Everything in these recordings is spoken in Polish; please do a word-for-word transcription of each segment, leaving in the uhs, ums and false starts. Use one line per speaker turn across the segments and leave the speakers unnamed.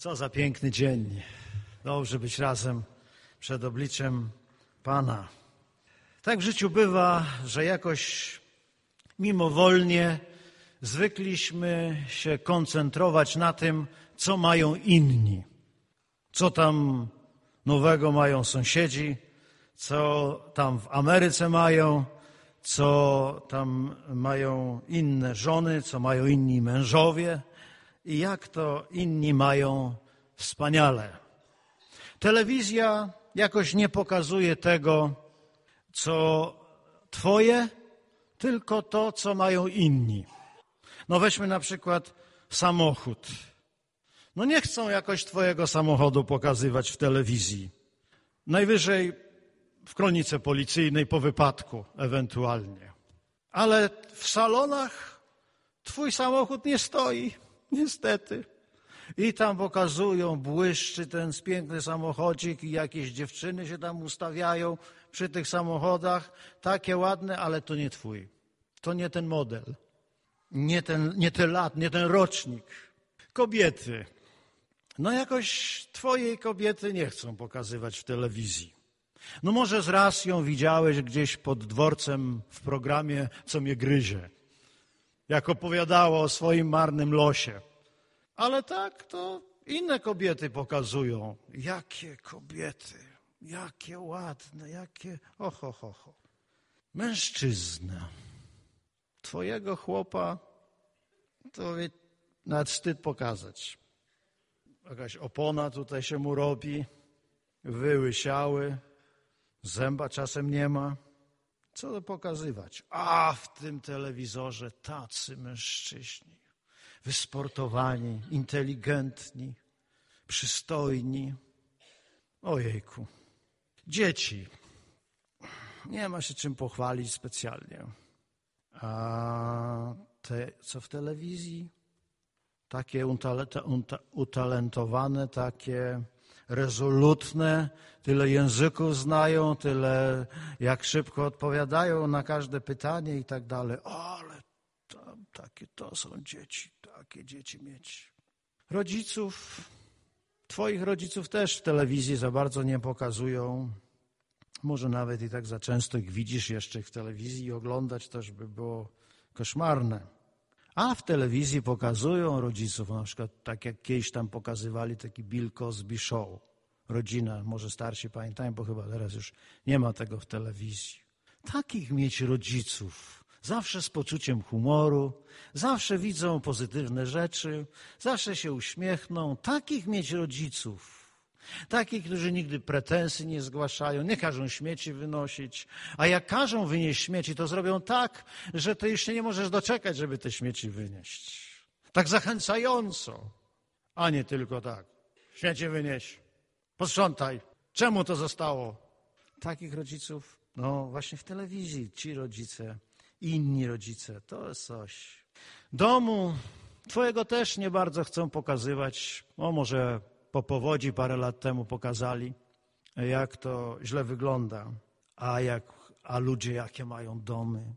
Co za piękny dzień. Dobrze być razem przed obliczem Pana. Tak w życiu bywa, że jakoś mimowolnie zwykliśmy się koncentrować na tym, co mają inni. Co tam nowego mają sąsiedzi, co tam w Ameryce mają, co tam mają inne żony, co mają inni mężowie i jak to inni mają wspaniale. Telewizja jakoś nie pokazuje tego, co twoje, tylko to, co mają inni. No weźmy na przykład samochód. No nie chcą jakoś twojego samochodu pokazywać w telewizji. Najwyżej w kronice policyjnej po wypadku ewentualnie. Ale w salonach twój samochód nie stoi, niestety. I tam pokazują, błyszczy ten piękny samochodzik i jakieś dziewczyny się tam ustawiają przy tych samochodach. Takie ładne, ale to nie twój. To nie ten model. Nie ten, nie ten lat, nie ten rocznik. Kobiety. No jakoś twojej kobiety nie chcą pokazywać w telewizji. No może z raz ją widziałeś gdzieś pod dworcem w programie Co mnie gryzie. Jak opowiadała o swoim marnym losie. Ale tak to inne kobiety pokazują. Jakie kobiety, jakie ładne, jakie... Oho, ho, ho. Mężczyzna. Twojego chłopa to nawet wstyd pokazać. Jakaś opona tutaj się mu robi, wyłysiały, zęba czasem nie ma. Co to pokazywać? A w tym telewizorze tacy mężczyźni, wysportowani, inteligentni, przystojni. Ojejku. Dzieci. Nie ma się czym pochwalić specjalnie. A te, co w telewizji? Takie utalentowane, takie rezolutne, tyle języków znają, tyle jak szybko odpowiadają na każde pytanie i tak dalej. Ale tam, takie to są dzieci, takie dzieci mieć. Rodziców, twoich rodziców też w telewizji za bardzo nie pokazują. Może nawet i tak za często ich widzisz jeszcze w telewizji i oglądać też by było koszmarne. A w telewizji pokazują rodziców, na przykład tak jak kiedyś tam pokazywali taki Bill Cosby Show. Rodzina, może starsi pamiętają, bo chyba teraz już nie ma tego w telewizji. Takich mieć rodziców, zawsze z poczuciem humoru, zawsze widzą pozytywne rzeczy, zawsze się uśmiechną. Takich mieć rodziców. Takich, którzy nigdy pretensji nie zgłaszają, nie każą śmieci wynosić, a jak każą wynieść śmieci, to zrobią tak, że ty już się nie możesz doczekać, żeby te śmieci wynieść. Tak zachęcająco, a nie tylko tak. Śmieci wynieś, posprzątaj. Czemu to zostało? Takich rodziców, no właśnie w telewizji, ci rodzice, inni rodzice, to jest coś. Domu twojego też nie bardzo chcą pokazywać, o może... Po powodzi parę lat temu pokazali, jak to źle wygląda, a, jak, a ludzie jakie mają domy.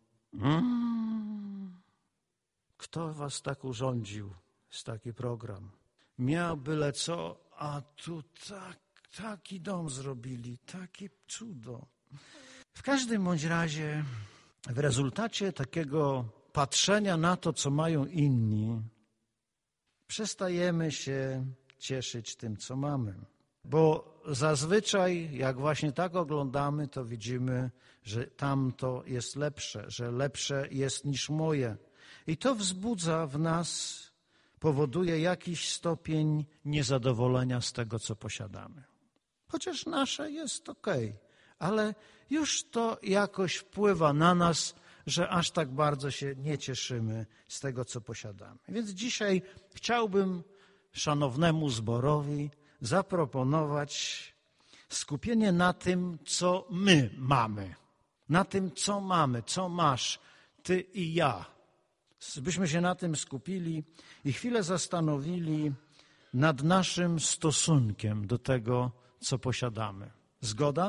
Mm. Kto was tak urządził, jest taki program? Miał byle co, a tu tak, taki dom zrobili, takie cudo. W każdym bądź razie w rezultacie takiego patrzenia na to, co mają inni, przestajemy się cieszyć tym, co mamy. Bo zazwyczaj, jak właśnie tak oglądamy, to widzimy, że tamto jest lepsze, że lepsze jest niż moje. I to wzbudza w nas, powoduje jakiś stopień niezadowolenia z tego, co posiadamy. Chociaż nasze jest okej, ale już to jakoś wpływa na nas, że aż tak bardzo się nie cieszymy z tego, co posiadamy. Więc dzisiaj chciałbym szanownemu zborowi zaproponować skupienie na tym, co my mamy. Na tym, co mamy, co masz ty i ja. Byśmy się na tym skupili i chwilę zastanowili nad naszym stosunkiem do tego, co posiadamy. Zgoda?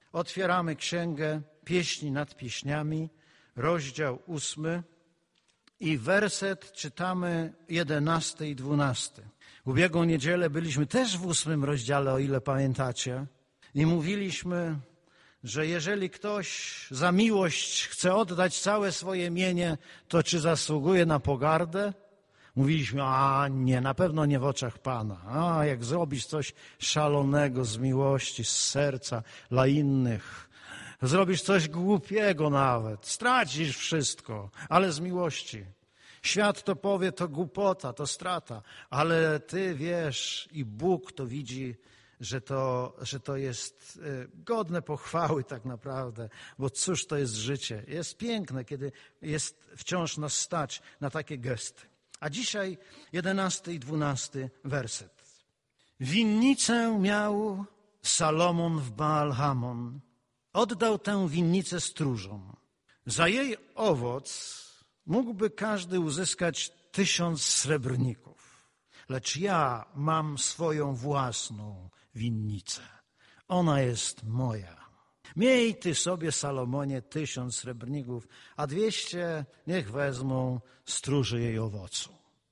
Otwieramy księgę Pieśni nad pieśniami, rozdział ósmy i werset czytamy jedenasty i dwunasty. W ubiegłą niedzielę byliśmy też w ósmym rozdziale, o ile pamiętacie, i mówiliśmy, że jeżeli ktoś za miłość chce oddać całe swoje mienie, to czy zasługuje na pogardę? Mówiliśmy, a nie, na pewno nie w oczach Pana. A jak zrobisz coś szalonego z miłości, z serca dla innych, zrobisz coś głupiego nawet, stracisz wszystko, ale z miłości. Świat to powie, to głupota, to strata, ale ty wiesz i Bóg to widzi, że to, że to jest godne pochwały tak naprawdę, bo cóż to jest życie. Jest piękne, kiedy jest wciąż nas stać na takie gesty. A dzisiaj jedenasty i dwunasty werset. Winnicę miał Salomon w Baal-Hamon. Oddał tę winnicę stróżom. Za jej owoc mógłby każdy uzyskać tysiąc srebrników. Lecz ja mam swoją własną winnicę. Ona jest moja. Miej ty sobie, Salomonie, tysiąc srebrników, a dwieście niech wezmą stróży jej owocu.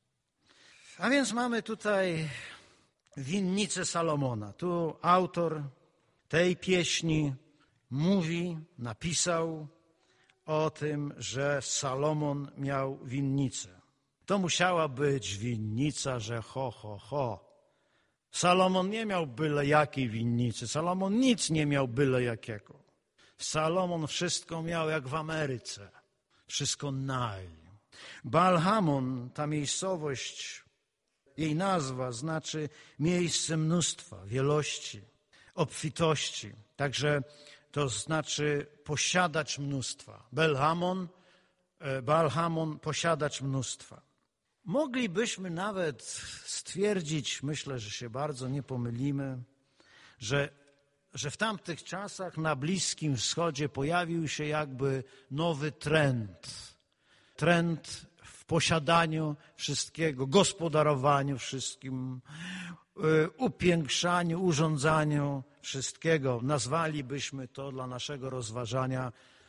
A więc mamy tutaj winnicę Salomona. Tu autor tej pieśni mówi, napisał o tym, że Salomon miał winnicę. To musiała być winnica, że ho, ho, ho. Salomon nie miał byle jakiej winnicy. Salomon nic nie miał byle jakiego. Salomon wszystko miał jak w Ameryce. Wszystko naj. Baal-Hamon, ta miejscowość, jej nazwa znaczy miejsce mnóstwa, wielości, obfitości. Także to znaczy posiadacz mnóstwa. Baal-Hamon, Baal-Hamon, posiadacz mnóstwa. Moglibyśmy nawet stwierdzić, myślę, że się bardzo nie pomylimy, że, że w tamtych czasach na Bliskim Wschodzie pojawił się jakby nowy trend. Trend w posiadaniu wszystkiego, gospodarowaniu wszystkim, upiększaniu, urządzaniu wszystkiego. Nazwalibyśmy to dla naszego rozważania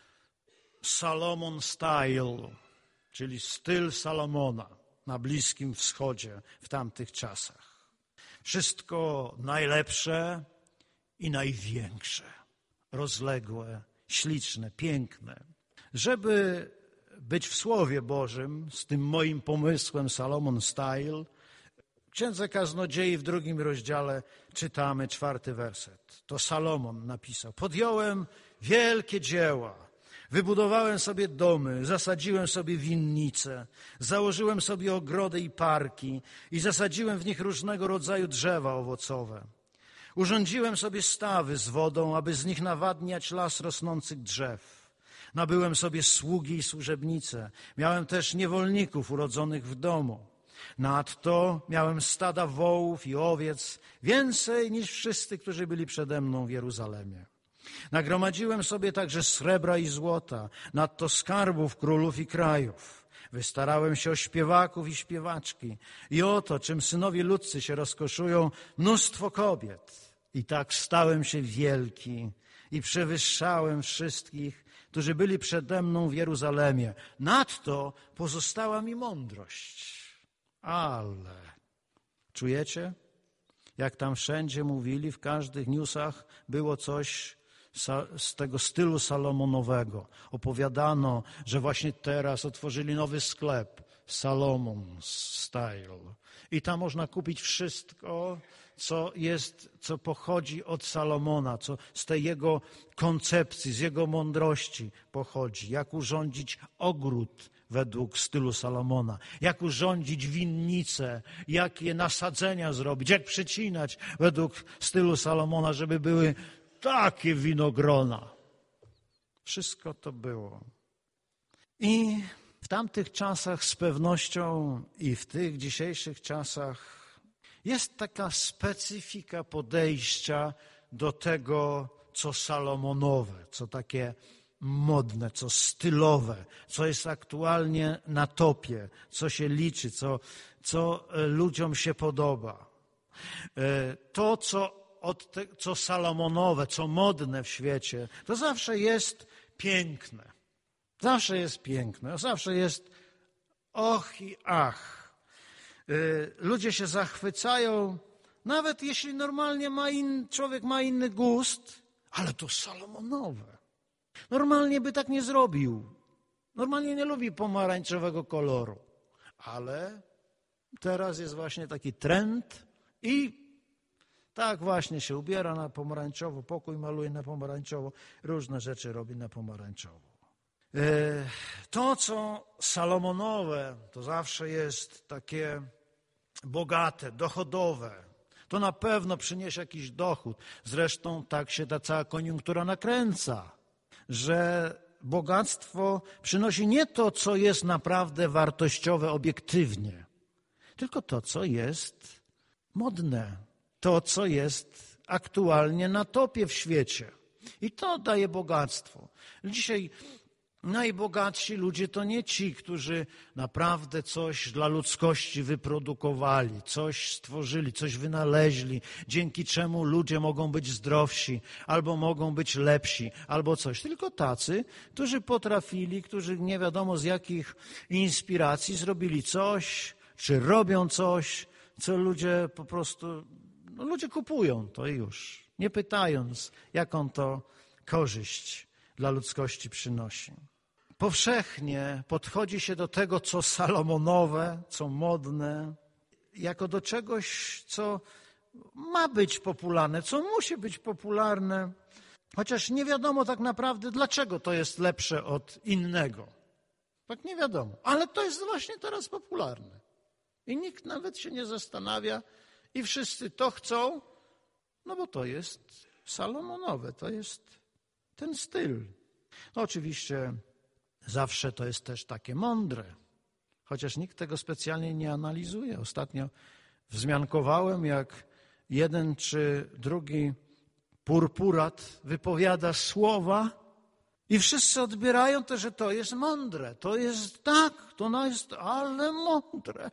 Salomon Style, czyli styl Salomona na Bliskim Wschodzie w tamtych czasach. Wszystko najlepsze i największe, rozległe, śliczne, piękne. Żeby być w Słowie Bożym z tym moim pomysłem Salomon Style, w Księdze Kaznodziei w drugim rozdziale czytamy czwarty werset. To Salomon napisał. Podjąłem wielkie dzieła. Wybudowałem sobie domy, zasadziłem sobie winnice, założyłem sobie ogrody i parki i zasadziłem w nich różnego rodzaju drzewa owocowe. Urządziłem sobie stawy z wodą, aby z nich nawadniać las rosnących drzew. Nabyłem sobie sługi i służebnice. Miałem też niewolników urodzonych w domu. Nadto miałem stada wołów i owiec, więcej niż wszyscy, którzy byli przede mną w Jeruzalemie. Nagromadziłem sobie także srebra i złota, nadto skarbów królów i krajów. Wystarałem się o śpiewaków i śpiewaczki. I oto, czym synowie ludzcy się rozkoszują, mnóstwo kobiet. I tak stałem się wielki i przewyższałem wszystkich, którzy byli przede mną w Jeruzalemie. Nadto pozostała mi mądrość. Ale czujecie? Jak tam wszędzie mówili, w każdych newsach było coś z tego stylu salomonowego. Opowiadano, że właśnie teraz otworzyli nowy sklep Salomon Style. I tam można kupić wszystko, co jest, co pochodzi od Salomona, co z tej jego koncepcji, z jego mądrości pochodzi. Jak urządzić ogród według stylu Salomona, jak urządzić winnice, jakie nasadzenia zrobić, jak przycinać według stylu Salomona, żeby były takie winogrona. Wszystko to było. I w tamtych czasach z pewnością i w tych dzisiejszych czasach jest taka specyfika podejścia do tego, co salomonowe, co takie modne, co stylowe, co jest aktualnie na topie, co się liczy, co, co ludziom się podoba. To, co, od te, co salomonowe, co modne w świecie, to zawsze jest piękne. Zawsze jest piękne, zawsze jest och i ach. Ludzie się zachwycają, nawet jeśli normalnie ma in, człowiek ma inny gust, ale to salomonowe. Normalnie by tak nie zrobił. Normalnie nie lubi pomarańczowego koloru. Ale teraz jest właśnie taki trend i tak właśnie się ubiera na pomarańczowo, pokój maluje na pomarańczowo, różne rzeczy robi na pomarańczowo. To, co salomonowe, to zawsze jest takie bogate, dochodowe. To na pewno przyniesie jakiś dochód. Zresztą tak się ta cała koniunktura nakręca, że bogactwo przynosi nie to, co jest naprawdę wartościowe obiektywnie, tylko to, co jest modne, to, co jest aktualnie na topie w świecie. I to daje bogactwo. Dzisiaj najbogatsi ludzie to nie ci, którzy naprawdę coś dla ludzkości wyprodukowali, coś stworzyli, coś wynaleźli, dzięki czemu ludzie mogą być zdrowsi, albo mogą być lepsi, albo coś. Tylko tacy, którzy potrafili, którzy nie wiadomo z jakich inspiracji zrobili coś, czy robią coś, co ludzie po prostu, no ludzie kupują to już, nie pytając, jaką to korzyść dla ludzkości przynosi. Powszechnie podchodzi się do tego, co salomonowe, co modne, jako do czegoś, co ma być popularne, co musi być popularne, chociaż nie wiadomo tak naprawdę, dlaczego to jest lepsze od innego. Tak nie wiadomo, ale to jest właśnie teraz popularne. I nikt nawet się nie zastanawia i wszyscy to chcą, no bo to jest salomonowe, to jest ten styl. No oczywiście zawsze to jest też takie mądre, chociaż nikt tego specjalnie nie analizuje. Ostatnio wzmiankowałem, jak jeden czy drugi purpurat wypowiada słowa i wszyscy odbierają to, że to jest mądre. To jest tak, to jest, ale mądre.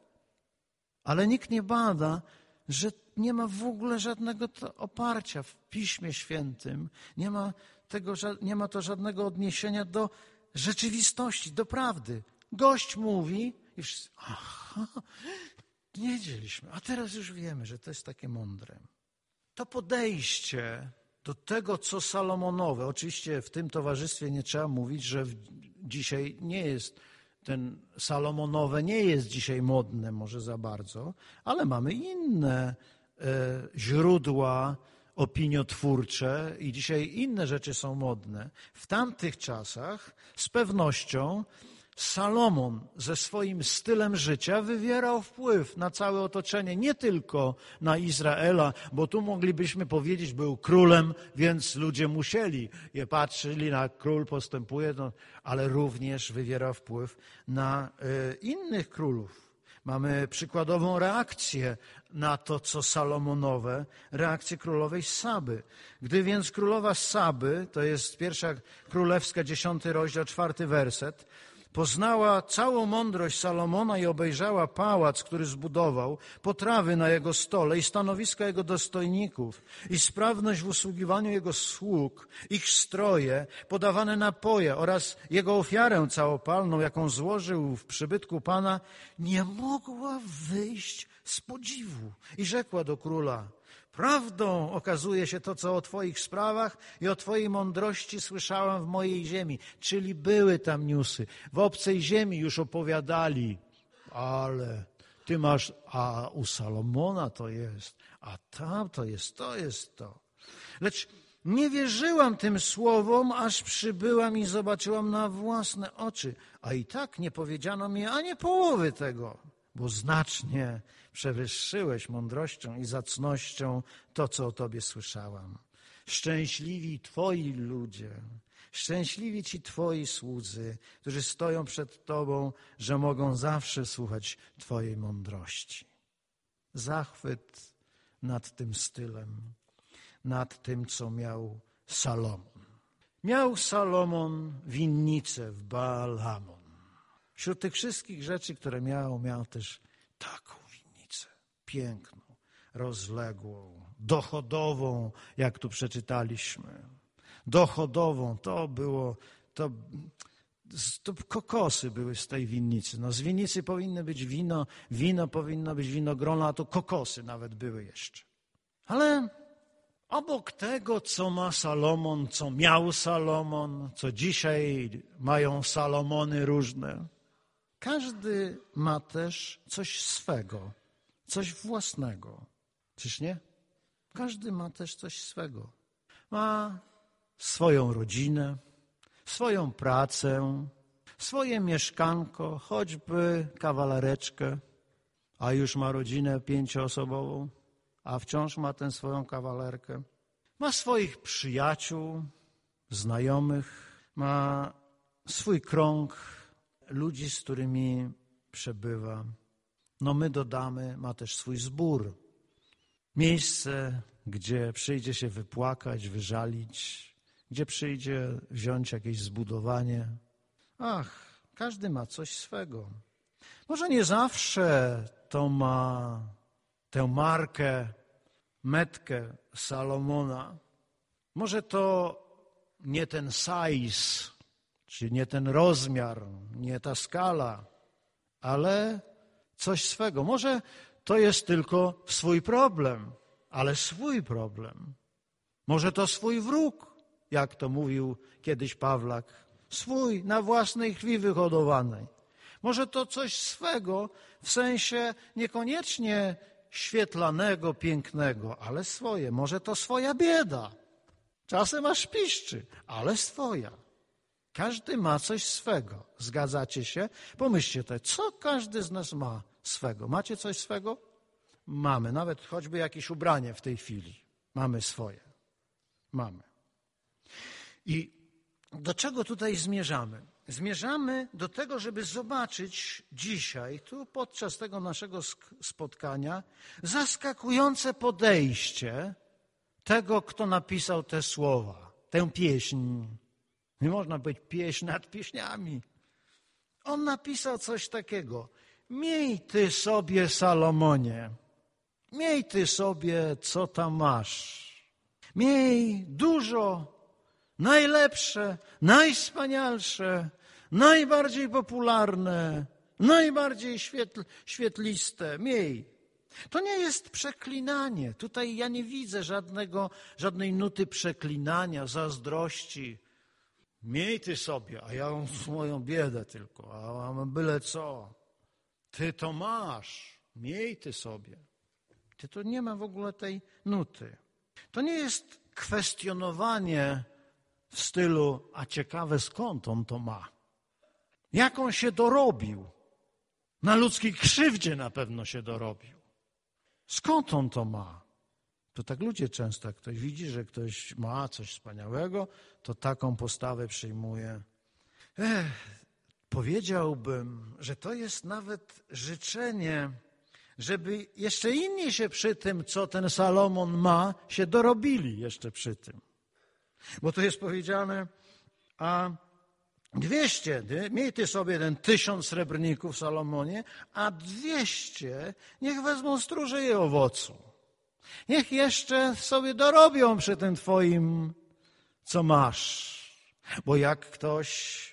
Ale nikt nie bada, że nie ma w ogóle żadnego oparcia w Piśmie Świętym. Nie ma tego, nie ma to żadnego odniesienia do rzeczywistości, do prawdy. Gość mówi i wszyscy, aha, nie wiedzieliśmy, a teraz już wiemy, że to jest takie mądre. To podejście do tego, co salomonowe, oczywiście w tym towarzystwie nie trzeba mówić, że dzisiaj nie jest ten salomonowe, nie jest dzisiaj modne może za bardzo, ale mamy inne e, źródła opiniotwórcze i dzisiaj inne rzeczy są modne. W tamtych czasach z pewnością Salomon ze swoim stylem życia wywierał wpływ na całe otoczenie, nie tylko na Izraela, bo tu moglibyśmy powiedzieć, był królem, więc ludzie musieli, je patrzyli na król postępuje, no, ale również wywierał wpływ na y, innych królów. Mamy przykładową reakcję na to, co salomonowe, reakcję królowej Saby. Gdy więc królowa Saby, to jest pierwsza królewska, dziesiąty rozdział, czwarty werset, poznała całą mądrość Salomona i obejrzała pałac, który zbudował, potrawy na jego stole i stanowiska jego dostojników i sprawność w usługiwaniu jego sług, ich stroje, podawane napoje oraz jego ofiarę całopalną, jaką złożył w przybytku Pana, nie mogła wyjść z podziwu i rzekła do króla: prawdą okazuje się to, co o Twoich sprawach i o Twojej mądrości słyszałem w mojej ziemi. Czyli były tam newsy. W obcej ziemi już opowiadali, ale Ty masz, a u Salomona to jest, a tam to jest, to jest to. Lecz nie wierzyłam tym słowom, aż przybyłam i zobaczyłam na własne oczy. A i tak nie powiedziano mi ani połowy tego, bo znacznie przewyższyłeś mądrością i zacnością to, co o Tobie słyszałam. Szczęśliwi Twoi ludzie, szczęśliwi Ci Twoi słudzy, którzy stoją przed Tobą, że mogą zawsze słuchać Twojej mądrości. Zachwyt nad tym stylem, nad tym, co miał Salomon. Miał Salomon winnicę w Baal-Hamon. Wśród tych wszystkich rzeczy, które miał, miał też taką winnicę, piękną, rozległą, dochodową, jak tu przeczytaliśmy. Dochodową, to było, to to kokosy były z tej winnicy. No z winnicy powinny być wino, wino powinno być winogrona, a to kokosy nawet były jeszcze. Ale obok tego, co ma Salomon, co miał Salomon, co dzisiaj mają Salomony różne, każdy ma też coś swego, coś własnego. Czyż nie? Każdy ma też coś swego. Ma swoją rodzinę, swoją pracę, swoje mieszkanko, choćby kawalereczkę, a już ma rodzinę pięcioosobową, a wciąż ma tę swoją kawalerkę. Ma swoich przyjaciół, znajomych, ma swój krąg ludzi, z którymi przebywa. No my dodamy, ma też swój zbór. Miejsce, gdzie przyjdzie się wypłakać, wyżalić, gdzie przyjdzie wziąć jakieś zbudowanie. Ach, każdy ma coś swego. Może nie zawsze to ma tę markę, metkę Salomona. Może to nie ten size, czy nie ten rozmiar, nie ta skala, ale coś swego. Może to jest tylko swój problem, ale swój problem. Może to swój wróg, jak to mówił kiedyś Pawlak, swój, na własnej krwi wyhodowanej. Może to coś swego, w sensie niekoniecznie świetlanego, pięknego, ale swoje. Może to swoja bieda. Czasem aż piszczy, ale swoja. Każdy ma coś swego. Zgadzacie się? Pomyślcie to, co każdy z nas ma swego. Macie coś swego? Mamy. Nawet choćby jakieś ubranie w tej chwili. Mamy swoje. Mamy. I do czego tutaj zmierzamy? Zmierzamy do tego, żeby zobaczyć dzisiaj, tu podczas tego naszego spotkania, zaskakujące podejście tego, kto napisał te słowa, tę pieśń. Nie można być pieśń nad pieśniami. On napisał coś takiego. Miej ty sobie, Salomonie, miej ty sobie, co tam masz. Miej dużo, najlepsze, najwspanialsze, najbardziej popularne, najbardziej świetl, świetliste. Miej. To nie jest przeklinanie. Tutaj ja nie widzę żadnego, żadnej nuty przeklinania, zazdrości. Miej ty sobie, a ja mam swoją biedę tylko, a mam byle co. Ty to masz, miej ty sobie. Ty to nie ma w ogóle tej nuty. To nie jest kwestionowanie w stylu, a ciekawe skąd on to ma. Jak on się dorobił? Na ludzkiej krzywdzie na pewno się dorobił. Skąd on to ma? To tak ludzie często, jak ktoś widzi, że ktoś ma coś wspaniałego, to taką postawę przyjmuje. Ech, powiedziałbym, że to jest nawet życzenie, żeby jeszcze inni się przy tym, co ten Salomon ma, się dorobili jeszcze przy tym. Bo tu jest powiedziane, a dwieście, miej ty sobie ten tysiąc srebrników, Salomonie, a dwieście niech wezmą stróże jej owocu. Niech jeszcze sobie dorobią przy tym twoim, co masz. Bo jak ktoś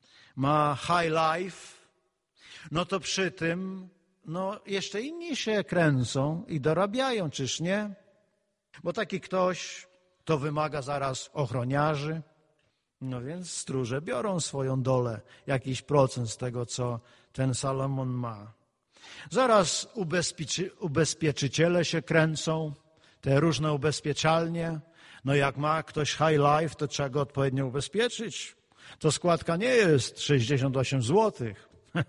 ma high life, no to przy tym no jeszcze inni się kręcą i dorabiają, czyż nie? Bo taki ktoś to wymaga zaraz ochroniarzy, no więc stróże biorą swoją dolę, jakiś procent z tego, co ten Salomon ma. Zaraz ubezpieczy, ubezpieczyciele się kręcą, te różne ubezpieczalnie. No jak ma ktoś high life, to trzeba go odpowiednio ubezpieczyć. To składka nie jest sześćdziesiąt osiem złotych.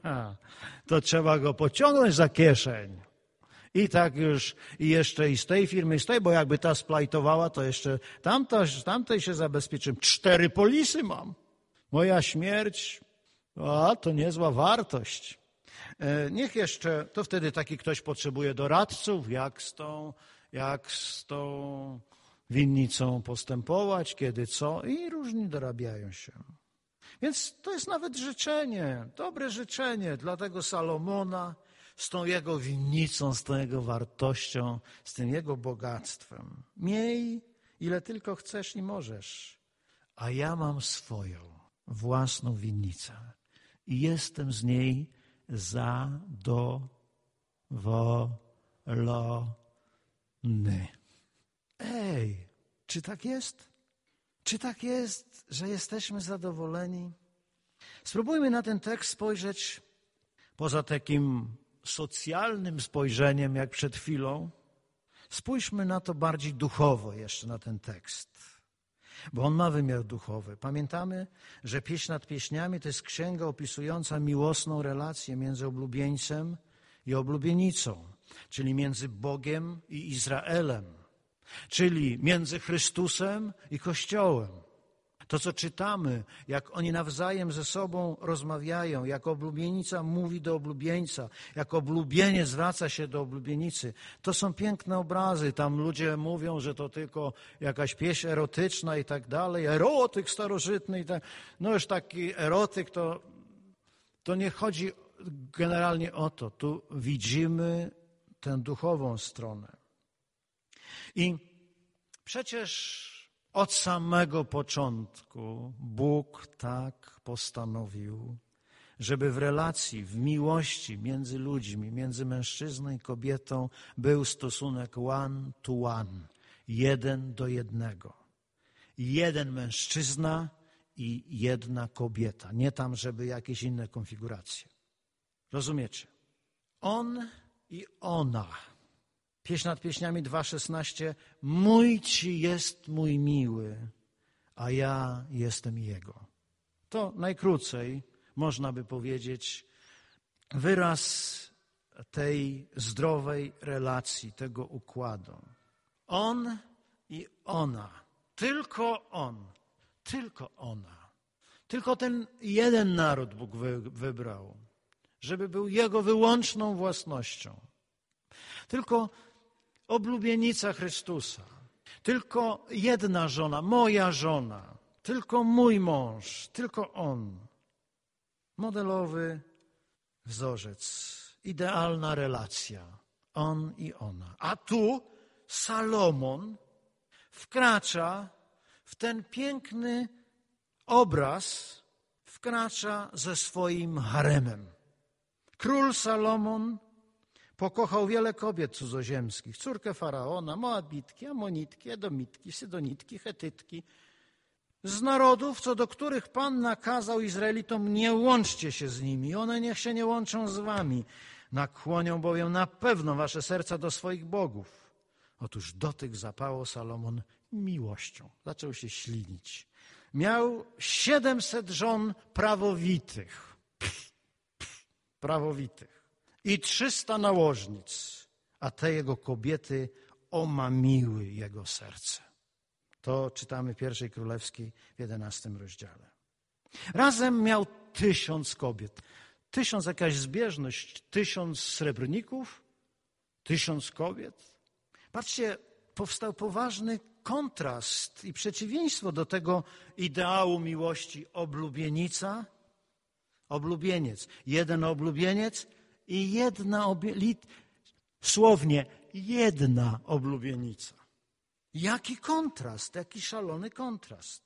To trzeba go pociągnąć za kieszeń. I tak już, i jeszcze i z tej firmy, i z tej, bo jakby ta splajtowała, to jeszcze tamta, tamtej się zabezpieczyłem. Cztery polisy mam. Moja śmierć, a to niezła wartość. Niech jeszcze, to wtedy taki ktoś potrzebuje doradców, jak z tą, jak z tą winnicą postępować, kiedy co, i różni dorabiają się. Więc to jest nawet życzenie, dobre życzenie dla tego Salomona z tą jego winnicą, z tą jego wartością, z tym jego bogactwem. Miej ile tylko chcesz i możesz, a ja mam swoją. własną winnicę i jestem z niej zadowolony. Ej, czy tak jest? Czy tak jest, że jesteśmy zadowoleni? Spróbujmy na ten tekst spojrzeć poza takim socjalnym spojrzeniem, jak przed chwilą. Spójrzmy na to bardziej duchowo jeszcze, na ten tekst, bo on ma wymiar duchowy. Pamiętamy, że Pieśń nad pieśniami to jest księga opisująca miłosną relację między oblubieńcem i oblubienicą, czyli między Bogiem i Izraelem, czyli między Chrystusem i Kościołem. To, co czytamy, jak oni nawzajem ze sobą rozmawiają, jak oblubienica mówi do oblubieńca, jak oblubieniec zwraca się do oblubienicy, to są piękne obrazy. Tam ludzie mówią, że to tylko jakaś pieśń erotyczna i tak dalej, erotyk starożytny i tak. No już taki erotyk, to, to nie chodzi generalnie o to. Tu widzimy tę duchową stronę. I przecież od samego początku Bóg tak postanowił, żeby w relacji, w miłości między ludźmi, między mężczyzną i kobietą był stosunek one to one, jeden do jednego. Jeden mężczyzna i jedna kobieta. Nie tam, żeby jakieś inne konfiguracje. Rozumiecie? On i ona. Pieśń nad pieśniami dwa szesnaście. Mój ci jest mój miły, a ja jestem jego. To najkrócej można by powiedzieć wyraz tej zdrowej relacji, tego układu. On i ona. Tylko on. Tylko ona. Tylko ten jeden naród Bóg wybrał, żeby był jego wyłączną własnością. Tylko oblubienica Chrystusa. Tylko jedna żona, moja żona. Tylko mój mąż. Tylko on. Modelowy wzorzec. Idealna relacja. On i ona. A tu Salomon wkracza w ten piękny obraz, wkracza ze swoim haremem. Król Salomon pokochał wiele kobiet cudzoziemskich, córkę Faraona, Moabitki, Amonitki, Edomitki, Sydonitki, Chetytki, z narodów, co do których Pan nakazał Izraelitom, nie łączcie się z nimi, one niech się nie łączą z wami, nakłonią bowiem na pewno wasze serca do swoich bogów. Otóż dotyk zapałał Salomon miłością, zaczął się ślinić. Miał siedemset żon prawowitych, pff, pff, prawowitych. I trzysta nałożnic, a te jego kobiety omamiły jego serce. To czytamy w pierwszej Królewskiej w jedenastym rozdziale. Razem miał tysiąc kobiet. Tysiąc jakaś zbieżność, tysiąc srebrników, tysiąc kobiet. Patrzcie, powstał poważny kontrast i przeciwieństwo do tego ideału miłości oblubienica, oblubieniec. Jeden oblubieniec i jedna, obie... słownie, jedna oblubienica. Jaki kontrast, jaki szalony kontrast.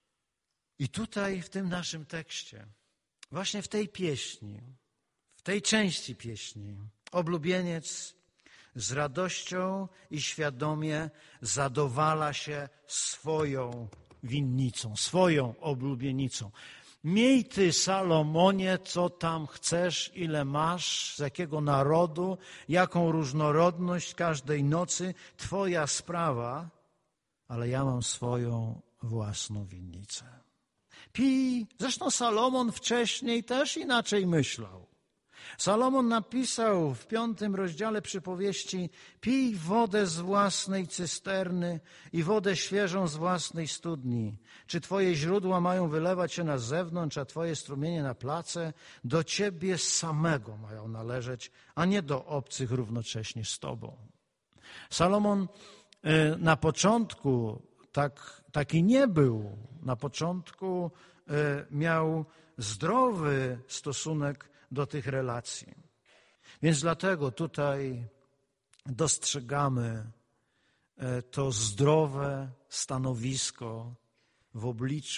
I tutaj w tym naszym tekście, właśnie w tej pieśni, w tej części pieśni, oblubieniec z radością i świadomie zadowala się swoją winnicą, swoją oblubienicą. Miej ty, Salomonie, co tam chcesz, ile masz, z jakiego narodu, jaką różnorodność każdej nocy, twoja sprawa, ale ja mam swoją własną winnicę. Pij, zresztą Salomon wcześniej też inaczej myślał. Salomon napisał w piątym rozdziale przypowieści: pij wodę z własnej cysterny i wodę świeżą z własnej studni. Czy twoje źródła mają wylewać się na zewnątrz, a twoje strumienie na place? Do ciebie samego mają należeć, a nie do obcych równocześnie z tobą. Salomon na początku tak, taki nie był. Na początku miał zdrowy stosunek do tych relacji. Więc dlatego tutaj dostrzegamy to zdrowe stanowisko w obliczu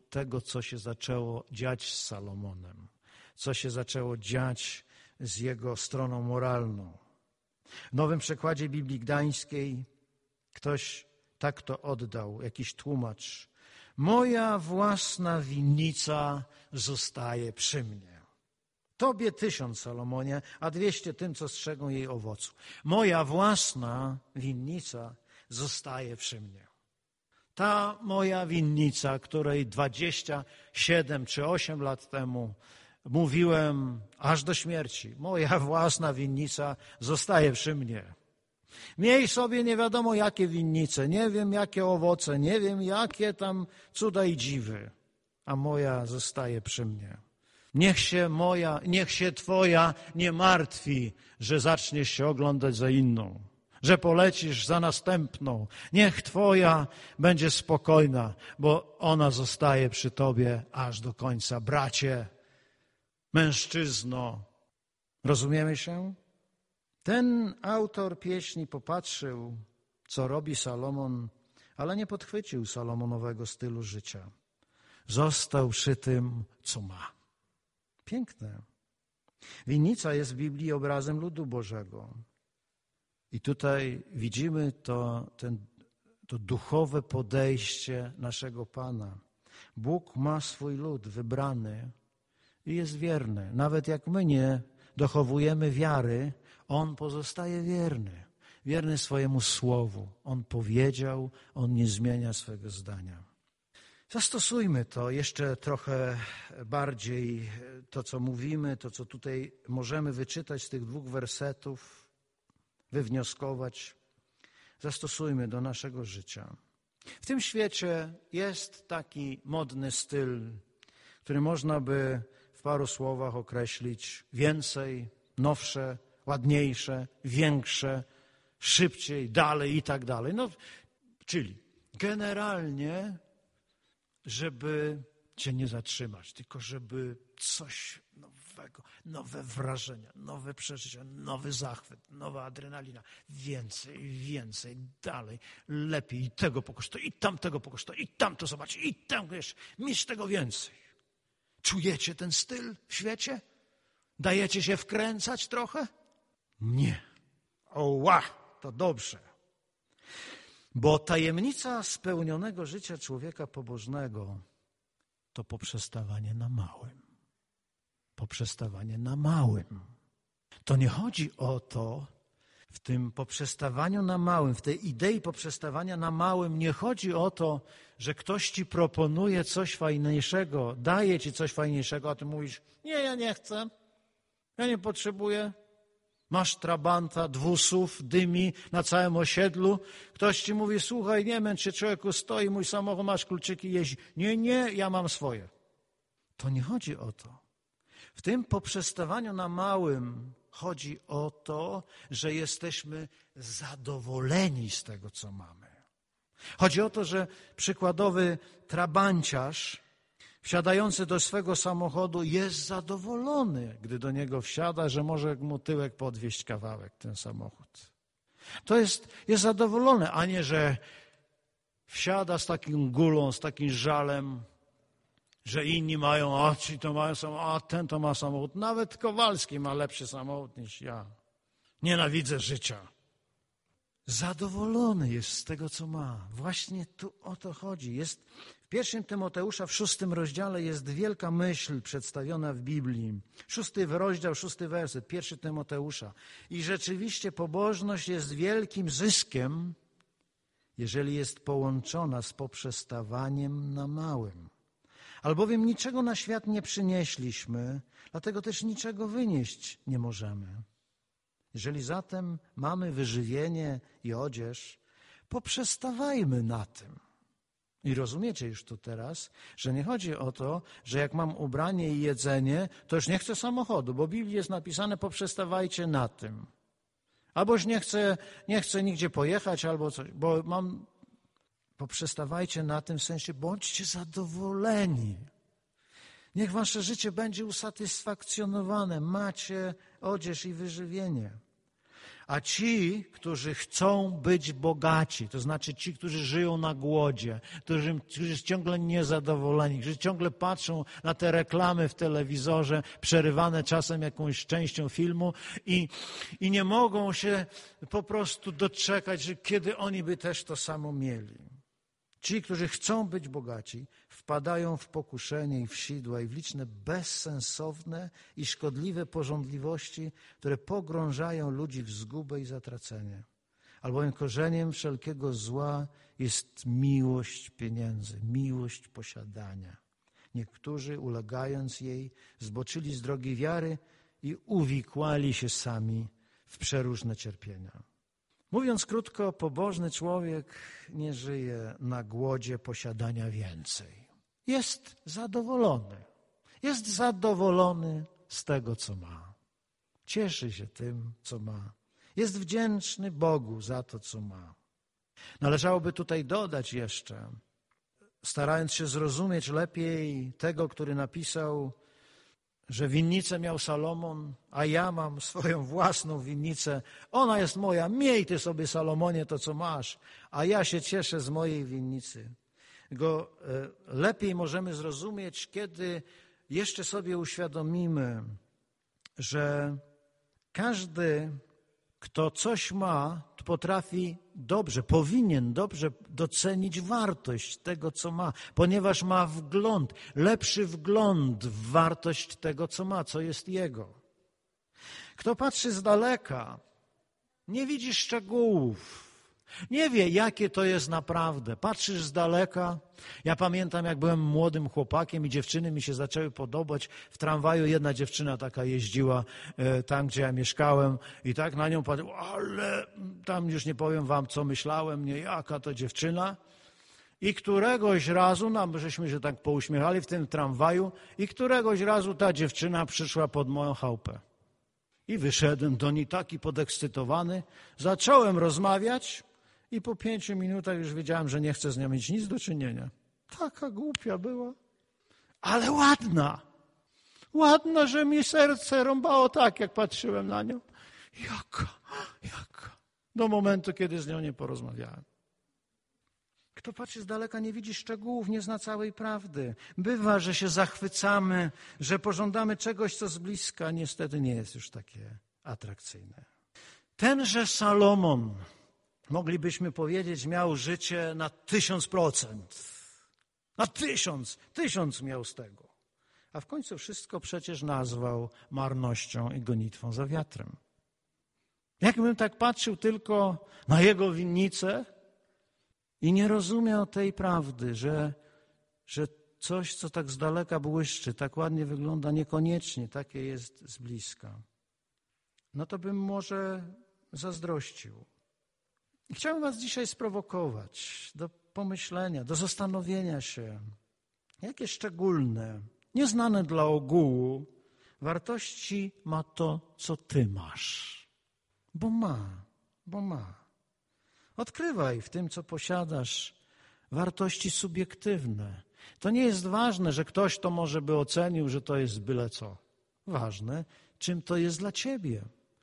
tego, co się zaczęło dziać z Salomonem, co się zaczęło dziać z jego stroną moralną. W Nowym Przekładzie Biblii Gdańskiej ktoś tak to oddał, jakiś tłumacz. Moja własna winnica zostaje przy mnie. Tobie tysiąc, Salomonie, a dwieście tym, co strzegą jej owocu. Moja własna winnica zostaje przy mnie. Ta moja winnica, której dwadzieścia siedem czy osiem lat temu mówiłem aż do śmierci, moja własna winnica zostaje przy mnie. Miej sobie nie wiadomo jakie winnice, nie wiem jakie owoce, nie wiem jakie tam cuda i dziwy, a moja zostaje przy mnie. Niech się moja, niech się twoja nie martwi, że zaczniesz się oglądać za inną, że polecisz za następną. Niech twoja będzie spokojna, bo ona zostaje przy tobie aż do końca. Bracie, mężczyzno, rozumiemy się? Ten autor pieśni popatrzył, co robi Salomon, ale nie podchwycił Salomonowego stylu życia. Został przy tym, co ma. Piękne. Winnica jest w Biblii obrazem ludu Bożego. I tutaj widzimy to, ten, to duchowe podejście naszego Pana. Bóg ma swój lud wybrany i jest wierny. Nawet jak my nie dochowujemy wiary, On pozostaje wierny. Wierny swojemu słowu. On powiedział, On nie zmienia swego zdania. Zastosujmy to jeszcze trochę bardziej, to co mówimy, to co tutaj możemy wyczytać z tych dwóch wersetów, wywnioskować. Zastosujmy do naszego życia. W tym świecie jest taki modny styl, który można by w paru słowach określić więcej, nowsze, ładniejsze, większe, szybciej, dalej i tak dalej. No, czyli generalnie, żeby cię nie zatrzymać, tylko żeby coś nowego, nowe wrażenia, nowe przeżycia, nowy zachwyt, nowa adrenalina, więcej, więcej, dalej, lepiej i tego pokosztuje, i tamtego pokosztuje, i tamto zobacz, i tam jeszcze, mieć tego więcej. Czujecie ten styl w świecie? Dajecie się wkręcać trochę? Nie. Oła, to dobrze. Bo tajemnica spełnionego życia człowieka pobożnego to poprzestawanie na małym. Poprzestawanie na małym. To nie chodzi o to, w tym poprzestawaniu na małym, w tej idei poprzestawania na małym, nie chodzi o to, że ktoś ci proponuje coś fajniejszego, daje ci coś fajniejszego, a ty mówisz, nie, ja nie chcę, ja nie potrzebuję. Masz trabanta, dwusów, dymi na całym osiedlu. Ktoś ci mówi, słuchaj, nie męcz się, człowieku, stoi mój samochód, masz kluczyki, jeździ. Nie, nie, ja mam swoje. To nie chodzi o to. W tym poprzestawaniu na małym chodzi o to, że jesteśmy zadowoleni z tego, co mamy. Chodzi o to, że przykładowy trabanciarz wsiadający do swego samochodu jest zadowolony, gdy do niego wsiada, że może mu tyłek podwieźć kawałek ten samochód. To jest, jest zadowolony, a nie, że wsiada z takim gulą, z takim żalem, że inni mają, a ci to mają samochód, a ten to ma samochód. Nawet Kowalski ma lepszy samochód niż ja. Nienawidzę życia. Zadowolony jest z tego, co ma. Właśnie tu o to chodzi. Jest w pierwszym Tymoteusza, w szóstym rozdziale jest wielka myśl przedstawiona w Biblii. Szósty rozdział, szósty werset, pierwszy Tymoteusza. I rzeczywiście pobożność jest wielkim zyskiem, jeżeli jest połączona z poprzestawaniem na małym. Albowiem niczego na świat nie przynieśliśmy, dlatego też niczego wynieść nie możemy. Jeżeli zatem mamy wyżywienie i odzież, poprzestawajmy na tym. I rozumiecie już tu teraz, że nie chodzi o to, że jak mam ubranie i jedzenie, to już nie chcę samochodu, bo w Biblii jest napisane, poprzestawajcie na tym. Albo już nie chcę, nie chcę nigdzie pojechać, albo coś, bo mam, poprzestawajcie na tym w sensie, bądźcie zadowoleni. Niech wasze życie będzie usatysfakcjonowane, macie odzież i wyżywienie. A ci, którzy chcą być bogaci, to znaczy ci, którzy żyją na głodzie, którzy, którzy są ciągle niezadowoleni, którzy ciągle patrzą na te reklamy w telewizorze, przerywane czasem jakąś częścią filmu i, i nie mogą się po prostu doczekać, że kiedy oni by też to samo mieli. Ci, którzy chcą być bogaci, wpadają w pokuszenie i w sidła i w liczne bezsensowne i szkodliwe pożądliwości, które pogrążają ludzi w zgubę i zatracenie. Albowiem korzeniem wszelkiego zła jest miłość pieniędzy, miłość posiadania. Niektórzy, ulegając jej, zboczyli z drogi wiary i uwikłali się sami w przeróżne cierpienia. Mówiąc krótko, pobożny człowiek nie żyje na głodzie posiadania więcej. Jest zadowolony. Jest zadowolony z tego, co ma. Cieszy się tym, co ma. Jest wdzięczny Bogu za to, co ma. Należałoby tutaj dodać jeszcze, starając się zrozumieć lepiej tego, który napisał, że winnicę miał Salomon, a ja mam swoją własną winnicę. Ona jest moja. Miej ty sobie, Salomonie, to, co masz, a ja się cieszę z mojej winnicy. Go lepiej możemy zrozumieć, kiedy jeszcze sobie uświadomimy, że każdy, kto coś ma, potrafi dobrze, powinien dobrze docenić wartość tego, co ma, ponieważ ma wgląd, lepszy wgląd w wartość tego, co ma, co jest jego. Kto patrzy z daleka, nie widzi szczegółów, nie wie, jakie to jest naprawdę. Patrzysz z daleka. Ja pamiętam, jak byłem młodym chłopakiem i dziewczyny mi się zaczęły podobać. W tramwaju jedna dziewczyna taka jeździła e, tam, gdzie ja mieszkałem i tak na nią patrzyłem, ale tam już nie powiem wam, co myślałem, nie, jaka to dziewczyna. I któregoś razu, no, żeśmy się tak pouśmiechali w tym tramwaju i któregoś razu ta dziewczyna przyszła pod moją chałupę. I wyszedłem do niej taki podekscytowany. Zacząłem rozmawiać. I po pięciu minutach już wiedziałem, że nie chcę z nią mieć nic do czynienia. Taka głupia była, ale ładna. Ładna, że mi serce rąbało tak, jak patrzyłem na nią. Jaka, jaka. Do momentu, kiedy z nią nie porozmawiałem. Kto patrzy z daleka, nie widzi szczegółów, nie zna całej prawdy. Bywa, że się zachwycamy, że pożądamy czegoś, co z bliska niestety nie jest już takie atrakcyjne. Tenże Salomon, moglibyśmy powiedzieć, miał życie na tysiąc procent. Na tysiąc, tysiąc miał z tego. A w końcu wszystko przecież nazwał marnością i gonitwą za wiatrem. Jakbym tak patrzył tylko na jego winnicę i nie rozumiał tej prawdy, że, że coś, co tak z daleka błyszczy, tak ładnie wygląda, niekoniecznie takie jest z bliska, no to bym może zazdrościł. I chciałbym was dzisiaj sprowokować do pomyślenia, do zastanowienia się, jakie szczególne, nieznane dla ogółu wartości ma to, co ty masz. Bo ma, bo ma. Odkrywaj w tym, co posiadasz, wartości subiektywne. To nie jest ważne, że ktoś to może by ocenił, że to jest byle co. Ważne, czym to jest dla ciebie.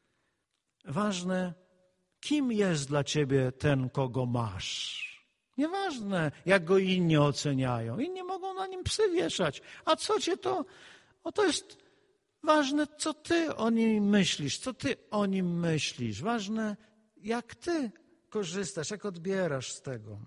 Ważne, kim jest dla ciebie ten, kogo masz. Nieważne, jak go inni oceniają. Inni mogą na nim psy wieszać. A co cię to... O, to jest ważne, co ty o nim myślisz, co ty o nim myślisz. Ważne, jak ty korzystasz, jak odbierasz z tego.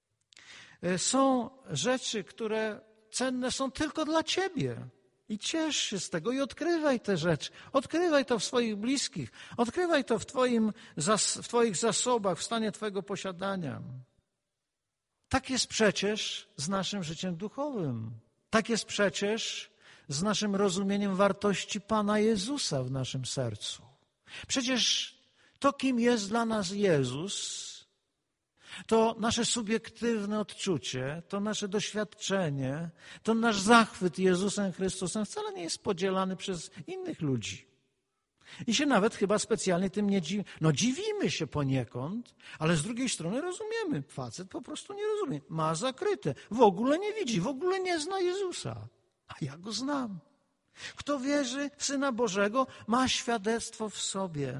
Są rzeczy, które cenne są tylko dla ciebie. I ciesz się z tego i odkrywaj te rzeczy. Odkrywaj to w swoich bliskich. Odkrywaj to w, twoim, w twoich zasobach, w stanie twojego posiadania. Tak jest przecież z naszym życiem duchowym. Tak jest przecież z naszym rozumieniem wartości Pana Jezusa w naszym sercu. Przecież to, kim jest dla nas Jezus, to nasze subiektywne odczucie, to nasze doświadczenie, to nasz zachwyt Jezusem Chrystusem wcale nie jest podzielany przez innych ludzi. I się nawet chyba specjalnie tym nie dziwimy. No dziwimy się poniekąd, ale z drugiej strony rozumiemy. Facet po prostu nie rozumie. Ma zakryte. W ogóle nie widzi, w ogóle nie zna Jezusa. A ja go znam. Kto wierzy w Syna Bożego, ma świadectwo w sobie.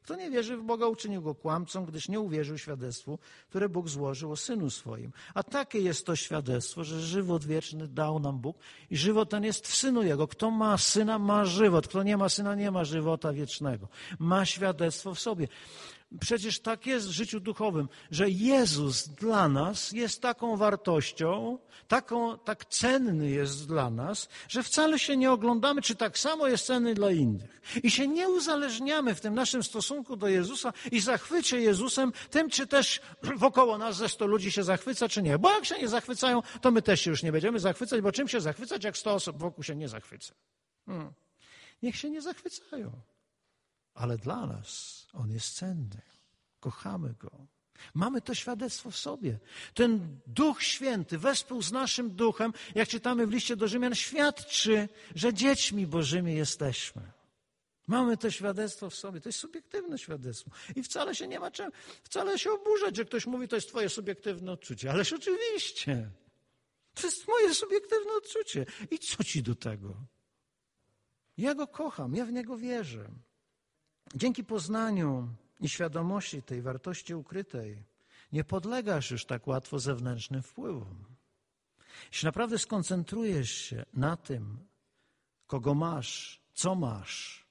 Kto nie wierzy w Boga, uczynił go kłamcą, gdyż nie uwierzył świadectwu, które Bóg złożył o Synu swoim. A takie jest to świadectwo, że żywot wieczny dał nam Bóg i żywot ten jest w Synu Jego. Kto ma Syna, ma żywot. Kto nie ma Syna, nie ma żywota wiecznego. Ma świadectwo w sobie. Przecież tak jest w życiu duchowym, że Jezus dla nas jest taką wartością, taką, tak cenny jest dla nas, że wcale się nie oglądamy, czy tak samo jest cenny dla innych. I się nie uzależniamy w tym naszym stosunku do Jezusa i zachwycie Jezusem tym, czy też wokoło nas ze sto ludzi się zachwyca, czy nie. Bo jak się nie zachwycają, to my też się już nie będziemy zachwycać, bo czym się zachwycać, jak sto osób wokół się nie zachwyca. Hmm. Niech się nie zachwycają. Ale dla nas On jest cenny. Kochamy Go. Mamy to świadectwo w sobie. Ten Duch Święty wespół z naszym duchem, jak czytamy w liście do Rzymian, świadczy, że dziećmi Bożymi jesteśmy. Mamy to świadectwo w sobie. To jest subiektywne świadectwo. I wcale się nie ma czym, wcale się oburzać, że ktoś mówi, to jest twoje subiektywne odczucie. Ależ oczywiście. To jest moje subiektywne odczucie. I co ci do tego? Ja Go kocham, ja w Niego wierzę. Dzięki poznaniu i świadomości tej wartości ukrytej nie podlegasz już tak łatwo zewnętrznym wpływom. Jeśli naprawdę skoncentrujesz się na tym, kogo masz, co masz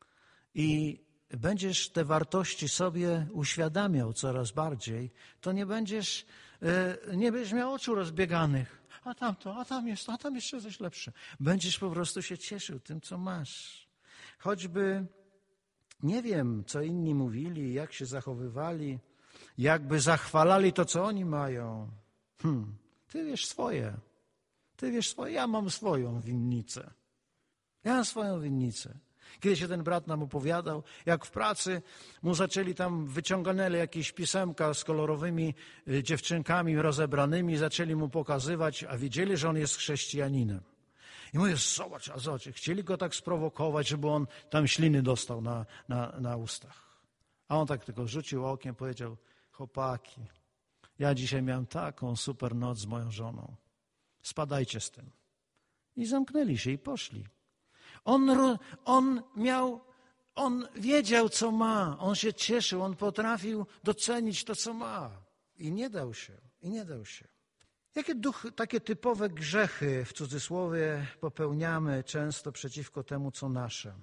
i będziesz te wartości sobie uświadamiał coraz bardziej, to nie będziesz, nie będziesz miał oczu rozbieganych. A tamto, a tam jest, a tam jeszcze coś lepsze. Będziesz po prostu się cieszył tym, co masz. Choćby nie wiem, co inni mówili, jak się zachowywali, jakby zachwalali to, co oni mają. Hmm, ty wiesz swoje. Ty wiesz swoje. Ja mam swoją winnicę. Ja mam swoją winnicę. Kiedy się ten brat nam opowiadał, jak w pracy mu zaczęli tam, wyciągnęli jakieś pisemka z kolorowymi dziewczynkami rozebranymi, zaczęli mu pokazywać, a wiedzieli, że on jest chrześcijaninem. I mówię, zobacz, a zobacz, chcieli go tak sprowokować, żeby on tam śliny dostał na, na, na ustach. A on tak tylko rzucił okiem, powiedział, chłopaki, ja dzisiaj miałem taką super noc z moją żoną. Spadajcie z tym. I zamknęli się i poszli. On, on miał, on wiedział, co ma. On się cieszył, on potrafił docenić to, co ma. I nie dał się, i nie dał się. Jakie duch, takie typowe grzechy, w cudzysłowie, popełniamy często przeciwko temu, co nasze?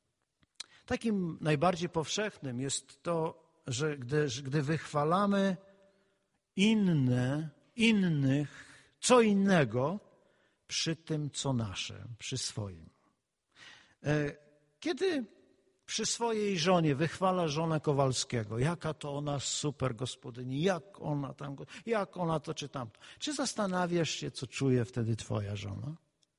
Takim najbardziej powszechnym jest to, że gdy, gdy wychwalamy inne, innych, co innego przy tym, co nasze, przy swoim. Kiedy przy swojej żonie wychwala żonę Kowalskiego, jaka to ona super gospodyni, jak ona tam, jak ona to czy tamto. Czy zastanawiasz się, co czuje wtedy twoja żona?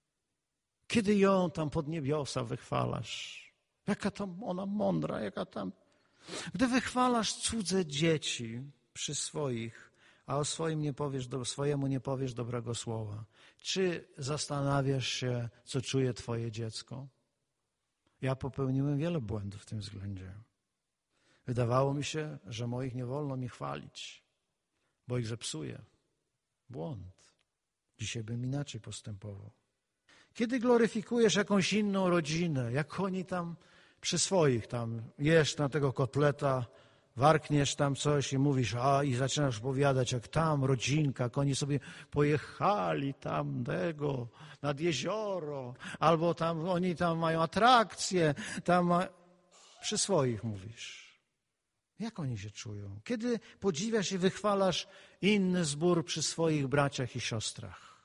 Kiedy ją tam pod niebiosa wychwalasz, jaka to ona mądra, jaka tam. Gdy wychwalasz cudze dzieci przy swoich, a o swoim nie powiesz, do, swojemu nie powiesz dobrego słowa, czy zastanawiasz się, co czuje twoje dziecko? Ja popełniłem wiele błędów w tym względzie. Wydawało mi się, że moich nie wolno mi chwalić, bo ich zepsuję. Błąd. Dzisiaj bym inaczej postępował. Kiedy gloryfikujesz jakąś inną rodzinę, jak oni tam przy swoich tam jesz na tego kotleta, warkniesz tam coś i mówisz, a i zaczynasz opowiadać, jak tam rodzinka, jak oni sobie pojechali tam tego, nad jezioro, albo tam oni tam mają atrakcje, tam ma... przy swoich mówisz. Jak oni się czują? Kiedy podziwiasz i wychwalasz inny zbór przy swoich braciach i siostrach?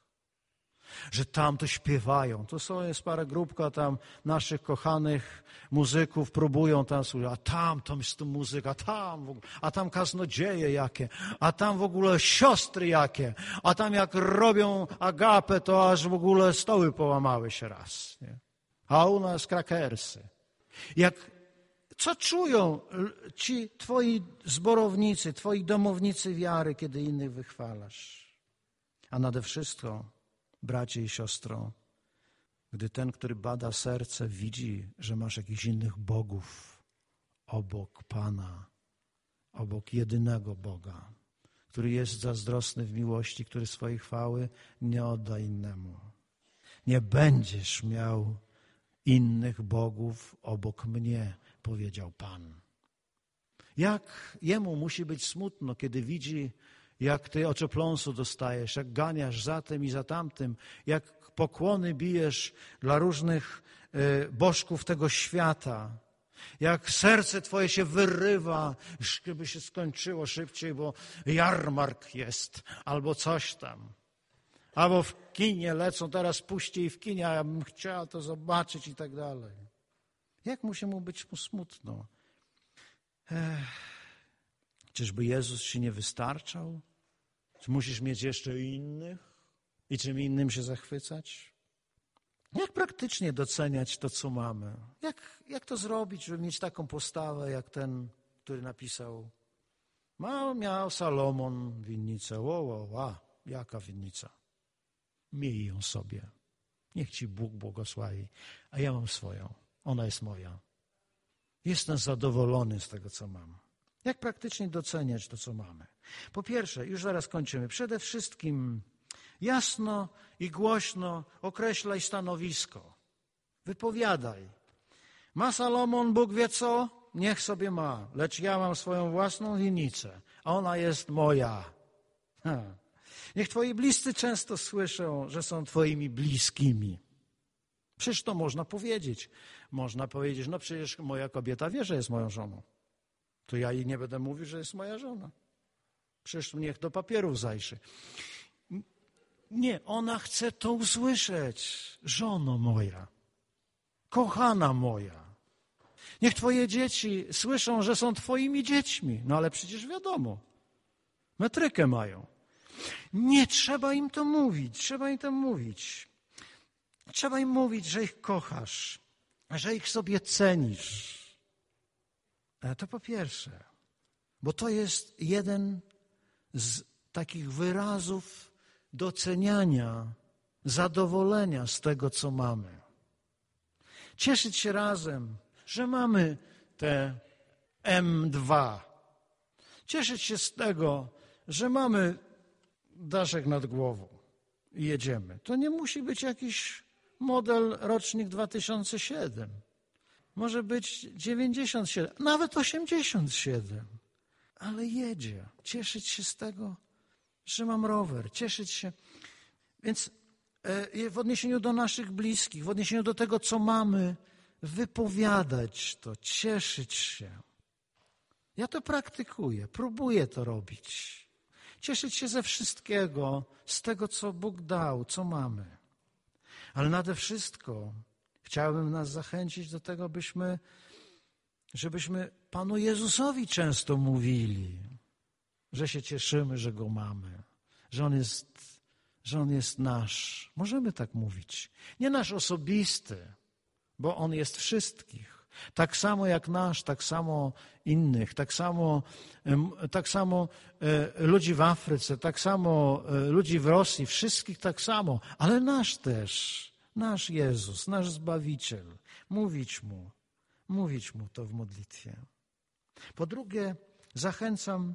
Że tam to śpiewają. To są, jest parę grupka tam naszych kochanych muzyków, próbują tam słuchać, a tam, tam jest tu muzyka, tam w ogóle, a tam kaznodzieje jakie, a tam w ogóle siostry jakie, a tam jak robią agapę, to aż w ogóle stoły połamały się raz. Nie? A u nas krakersy. Jak, co czują ci twoi zborownicy, twoi domownicy wiary, kiedy innych wychwalasz? A nade wszystko, bracie i siostro, gdy ten, który bada serce, widzi, że masz jakichś innych bogów obok Pana, obok jedynego Boga, który jest zazdrosny w miłości, który swojej chwały nie odda innemu. Nie będziesz miał innych bogów obok mnie, powiedział Pan. Jak jemu musi być smutno, kiedy widzi, jak ty oczopląsu dostajesz, jak ganiasz za tym i za tamtym, jak pokłony bijesz dla różnych y, bożków tego świata, jak serce twoje się wyrywa, żeby się skończyło szybciej, bo jarmark jest, albo coś tam. Albo w kinie lecą, teraz puściej w kinie, a ja bym chciała to zobaczyć i tak dalej. Jak musi mu być mu smutno? Ech. Czyżby Jezus ci nie wystarczał? Czy musisz mieć jeszcze innych i czym innym się zachwycać? Jak praktycznie doceniać to, co mamy? Jak, jak to zrobić, żeby mieć taką postawę, jak ten, który napisał? Miał, miał Salomon winnicę. Ło, ło, ła, jaka winnica? Miej ją sobie. Niech ci Bóg błogosławi. A ja mam swoją. Ona jest moja. Jestem zadowolony z tego, co mam. Jak praktycznie doceniać to, co mamy? Po pierwsze, już zaraz kończymy, przede wszystkim jasno i głośno określaj stanowisko. Wypowiadaj. Ma Salomon, Bóg wie co? Niech sobie ma. Lecz ja mam swoją własną winnicę, a ona jest moja. Ha. Niech twoi bliscy często słyszą, że są twoimi bliskimi. Przecież to można powiedzieć. Można powiedzieć, no przecież moja kobieta wie, że jest moją żoną. To ja jej nie będę mówił, że jest moja żona. Przecież niech do papierów zajrzy. Nie, ona chce to usłyszeć. Żono moja, kochana moja. Niech twoje dzieci słyszą, że są twoimi dziećmi. No ale przecież wiadomo, metrykę mają. Nie trzeba im to mówić, trzeba im to mówić. Trzeba im mówić, że ich kochasz, że ich sobie cenisz. To po pierwsze, bo to jest jeden z takich wyrazów doceniania, zadowolenia z tego, co mamy. Cieszyć się razem, że mamy te M dwa. Cieszyć się z tego, że mamy daszek nad głową i jedziemy. To nie musi być jakiś model rocznik dwa tysiące siedem. Może być dziewięćdziesiąt siedem, nawet osiemdziesiąt siedem. Ale jedzie. Cieszyć się z tego, że mam rower. Cieszyć się. Więc w odniesieniu do naszych bliskich, w odniesieniu do tego, co mamy, wypowiadać to, cieszyć się. Ja to praktykuję, próbuję to robić. Cieszyć się ze wszystkiego, z tego, co Bóg dał, co mamy. Ale nade wszystko chciałbym nas zachęcić do tego, byśmy, żebyśmy Panu Jezusowi często mówili, że się cieszymy, że Go mamy, że On jest, że On jest nasz. Możemy tak mówić. Nie nasz osobisty, bo On jest wszystkich. Tak samo jak nasz, tak samo innych, tak samo, tak samo ludzi w Afryce, tak samo ludzi w Rosji, wszystkich tak samo, ale nasz też, nasz Jezus, nasz Zbawiciel. Mówić Mu, mówić Mu to w modlitwie. Po drugie, zachęcam,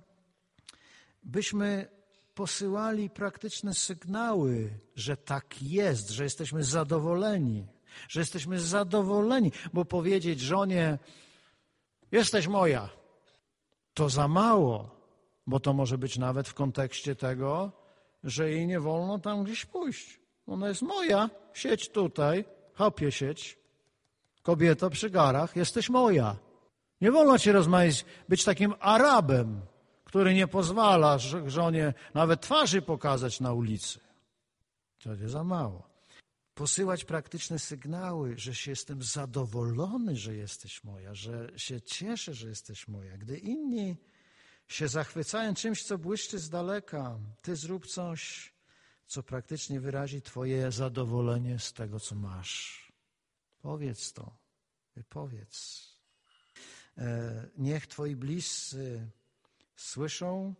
byśmy posyłali praktyczne sygnały, że tak jest, że jesteśmy zadowoleni, że jesteśmy zadowoleni, bo powiedzieć żonie, jesteś moja, to za mało, bo to może być nawet w kontekście tego, że jej nie wolno tam gdzieś pójść. Ona jest moja, siedź tutaj, chopie siedź, kobieto przy garach, jesteś moja. Nie wolno ci rozmawiać, być takim Arabem, który nie pozwala żonie nawet twarzy pokazać na ulicy. To jest za mało. Posyłać praktyczne sygnały, że się jestem zadowolony, że jesteś moja, że się cieszę, że jesteś moja. Gdy inni się zachwycają czymś, co błyszczy z daleka, ty zrób coś, co praktycznie wyrazi twoje zadowolenie z tego, co masz. Powiedz to, wypowiedz. Niech twoi bliscy słyszą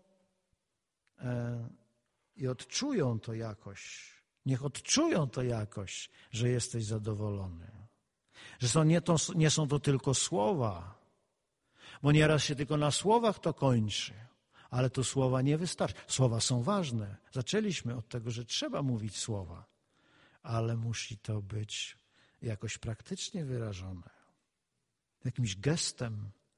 i odczują to jakoś. Niech odczują to jakoś, że jesteś zadowolony. Że są nie, to, nie są to tylko słowa, bo nieraz się tylko na słowach to kończy, ale to słowa nie wystarczy. Słowa są ważne. Zaczęliśmy od tego, że trzeba mówić słowa, ale musi to być jakoś praktycznie wyrażone. Jakimś gestem,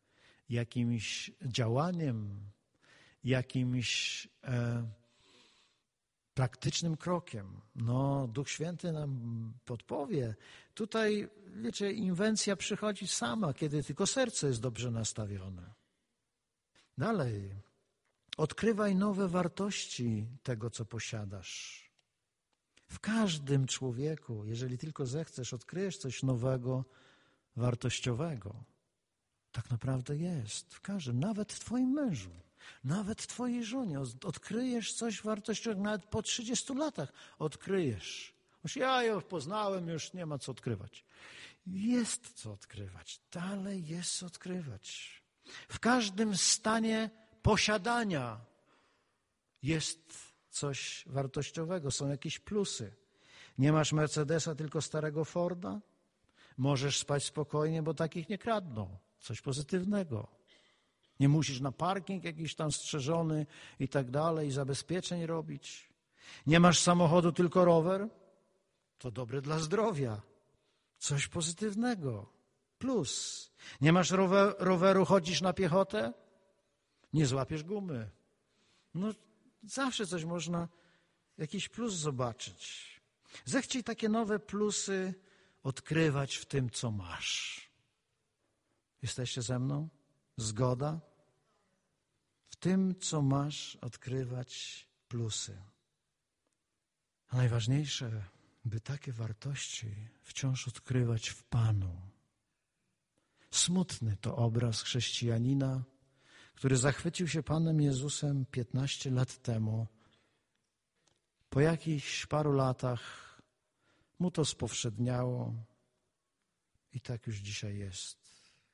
jakimś działaniem, jakimś e, praktycznym krokiem. No, Duch Święty nam podpowie. Tutaj, wiecie, inwencja przychodzi sama, kiedy tylko serce jest dobrze nastawione. Dalej, odkrywaj nowe wartości tego, co posiadasz. W każdym człowieku, jeżeli tylko zechcesz, odkryjesz coś nowego, wartościowego. Tak naprawdę jest. W każdym, nawet w twoim mężu, nawet w twojej żonie. Odkryjesz coś wartościowego, nawet po trzydziestu latach odkryjesz. Już ja ją poznałem, już nie ma co odkrywać. Jest co odkrywać. Dalej jest co odkrywać. W każdym stanie posiadania jest coś wartościowego, są jakieś plusy. Nie masz Mercedesa, tylko starego Forda? Możesz spać spokojnie, bo takich nie kradną. Coś pozytywnego. Nie musisz na parking jakiś tam strzeżony i tak dalej, zabezpieczeń robić. Nie masz samochodu, tylko rower? To dobre dla zdrowia. Coś pozytywnego. Plus. Nie masz rower, roweru, chodzisz na piechotę? Nie złapiesz gumy. No zawsze coś można, jakiś plus zobaczyć. Zechciej takie nowe plusy odkrywać w tym, co masz. Jesteście ze mną? Zgoda? W tym, co masz, odkrywać plusy. A najważniejsze, by takie wartości wciąż odkrywać w Panu. Smutny to obraz chrześcijanina, który zachwycił się Panem Jezusem piętnaście lat temu. Po jakichś paru latach mu to spowszedniało i tak już dzisiaj jest.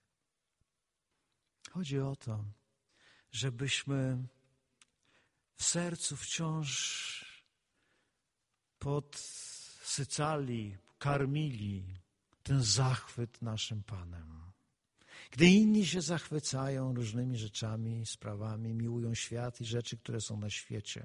Chodzi o to, żebyśmy w sercu wciąż podsycali, karmili ten zachwyt naszym Panem. Gdy inni się zachwycają różnymi rzeczami, sprawami, miłują świat i rzeczy, które są na świecie.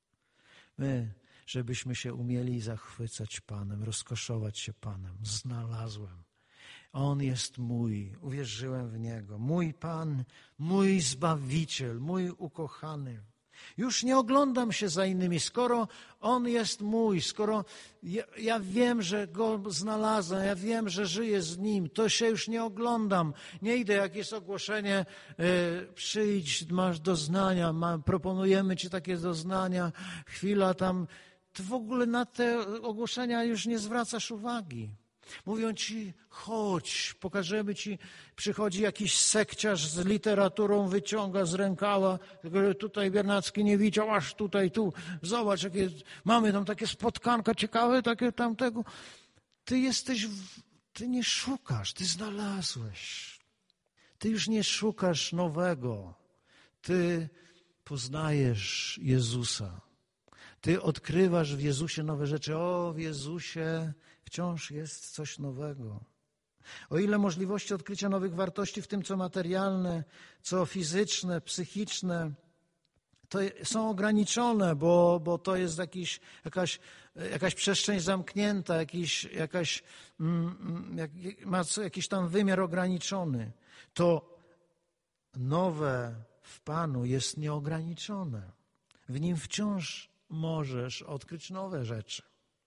My, żebyśmy się umieli zachwycać Panem, rozkoszować się Panem. Znalazłem. On jest mój, uwierzyłem w Niego. Mój Pan, mój Zbawiciel, mój ukochany. Już nie oglądam się za innymi. Skoro On jest mój, skoro ja, ja wiem, że Go znalazłem, ja wiem, że żyję z Nim, to się już nie oglądam. Nie idę, jak jest ogłoszenie, y, przyjdź, masz doznania, ma, proponujemy Ci takie doznania, chwila tam. Ty w ogóle na te ogłoszenia już nie zwracasz uwagi. Mówią ci, chodź, pokażemy ci, przychodzi jakiś sekciarz z literaturą, wyciąga z rękawa, tego tutaj Biernacki nie widział, aż tutaj, tu, zobacz, jakie mamy tam takie spotkanka ciekawe, takie tamtego. Ty jesteś, w, ty nie szukasz, ty znalazłeś. Ty już nie szukasz nowego, ty poznajesz Jezusa. Ty odkrywasz w Jezusie nowe rzeczy. O, w Jezusie wciąż jest coś nowego. O ile możliwości odkrycia nowych wartości w tym, co materialne, co fizyczne, psychiczne, to są ograniczone, bo, bo to jest jakiś, jakaś, jakaś przestrzeń zamknięta, jakiś, jakaś, jak, ma jakiś tam wymiar ograniczony. To nowe w Panu jest nieograniczone. W Nim wciąż możesz odkryć nowe rzeczy.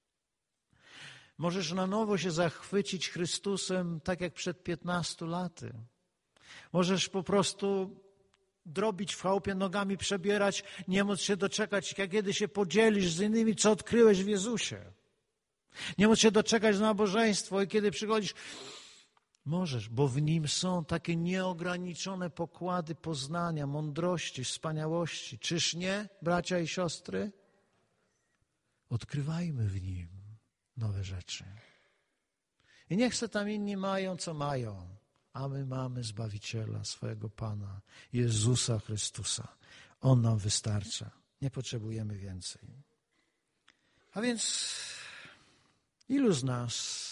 Możesz na nowo się zachwycić Chrystusem, tak jak przed piętnastu laty. Możesz po prostu drobić w chałupie, nogami przebierać, nie móc się doczekać, jak kiedy się podzielisz z innymi, co odkryłeś w Jezusie. Nie móc się doczekać na nabożeństwo i kiedy przychodzisz, możesz, bo w Nim są takie nieograniczone pokłady poznania, mądrości, wspaniałości. Czyż nie, bracia i siostry? Odkrywajmy w Nim nowe rzeczy. I niech se tam inni mają, co mają, a my mamy Zbawiciela, swojego Pana, Jezusa Chrystusa. On nam wystarcza. Nie potrzebujemy więcej. A więc ilu z nas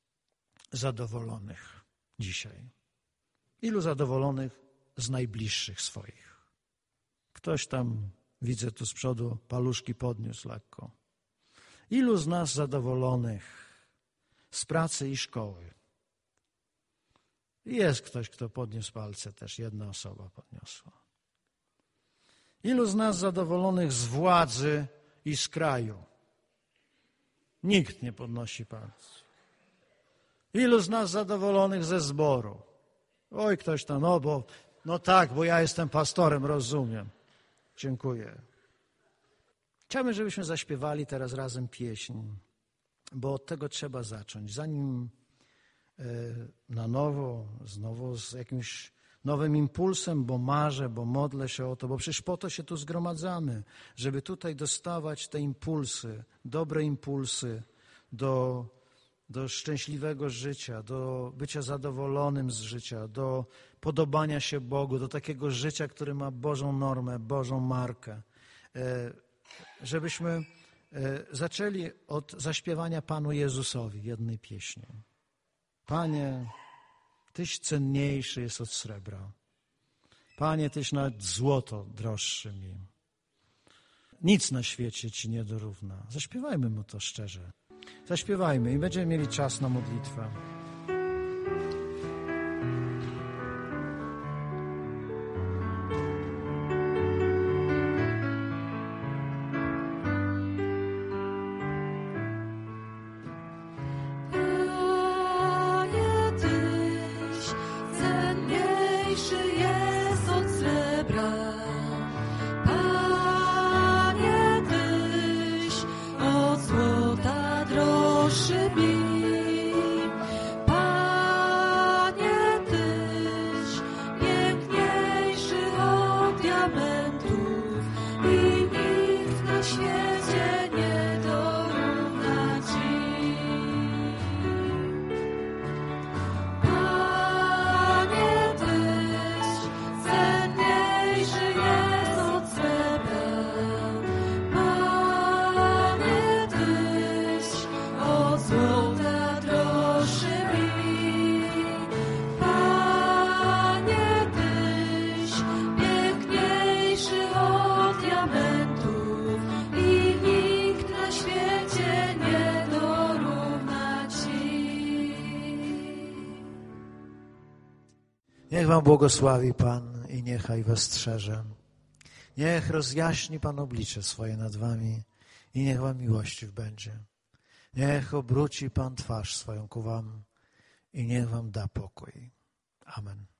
zadowolonych dzisiaj? Ilu zadowolonych z najbliższych swoich? Ktoś tam, widzę tu z przodu, paluszki podniósł lekko. Ilu z nas zadowolonych z pracy i szkoły? I jest ktoś, kto podniósł palce, też jedna osoba podniosła. Ilu z nas zadowolonych z władzy i z kraju? Nikt nie podnosi palców. Ilu z nas zadowolonych ze zboru? Oj, ktoś tam, no bo, no tak, bo ja jestem pastorem, rozumiem. Dziękuję. Chciałbym, żebyśmy zaśpiewali teraz razem pieśń, bo od tego trzeba zacząć. Zanim na nowo, znowu z jakimś nowym impulsem, bo marzę, bo modlę się o to, bo przecież po to się tu zgromadzamy, żeby tutaj dostawać te impulsy, dobre impulsy do, do szczęśliwego życia, do bycia zadowolonym z życia, do podobania się Bogu, do takiego życia, które ma Bożą normę, Bożą markę. Żebyśmy zaczęli od zaśpiewania Panu Jezusowi jednej pieśni. Panie, Tyś cenniejszy jest od srebra. Panie, Tyś nawet złoto droższy mi. Nic na świecie Ci nie dorówna. Zaśpiewajmy Mu to szczerze. Zaśpiewajmy i będziemy mieli czas na modlitwę. Niech wam błogosławi Pan i niechaj was strzeże. Niech rozjaśni Pan oblicze swoje nad wami i niech wam miłościw będzie. Niech obróci Pan twarz swoją ku wam i niech wam da pokój. Amen.